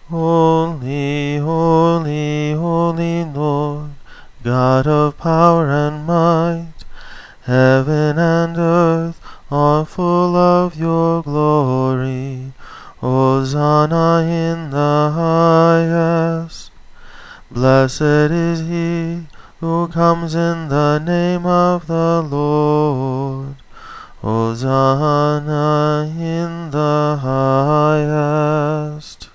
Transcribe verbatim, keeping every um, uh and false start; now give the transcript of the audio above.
Holy, holy, holy Lord, God of power and might, heaven and earth are full of your glory. Hosanna in the highest. Blessed is he who comes in the name of the Lord. Hosanna in the highest.